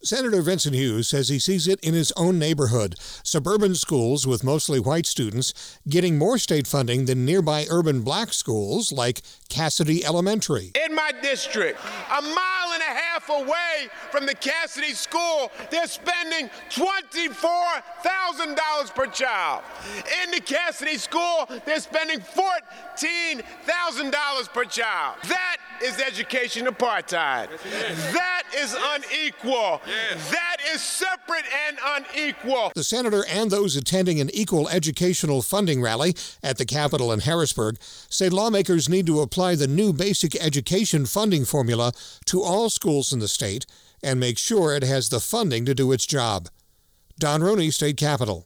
Senator Vincent Hughes says he sees it in his own neighborhood. Suburban schools with mostly white students getting more state funding than nearby urban black schools like Cassidy Elementary. In my district, a mile and a half away from the Cassidy School, they're spending $24,000 per child. In the Cassidy School, they're spending $14,000 per child. That is education apartheid. That is unequal. That is separate and unequal. The senator and those attending an equal educational funding rally at the Capitol in Harrisburg say lawmakers need to apply the new basic education funding formula to all schools in the state and make sure it has the funding to do its job. Don Rooney, State Capitol.